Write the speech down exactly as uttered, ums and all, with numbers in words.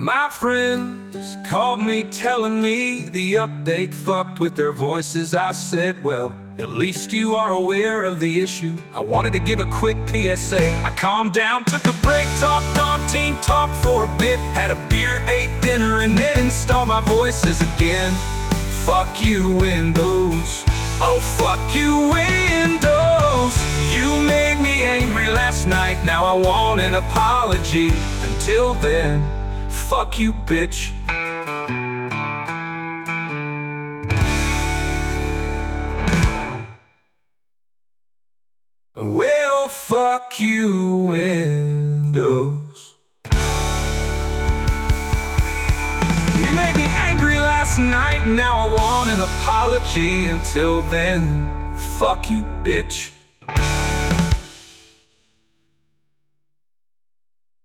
My friends called me telling me the update fucked with their voices. I said, well, at least you are aware of the issue. I wanted to give a quick P S A. I calmed down, took a break, talked on Team Talk for a bit, had a beer, ate dinner, and then installed my voices again. Fuck you, Windows. Oh, fuck you, Windows. You made me angry last night, now I want an apology. Until then, fuck you, bitch. Well, fuck you, Windows. You made me angry last night, now I want an apology. Until then, fuck you, bitch.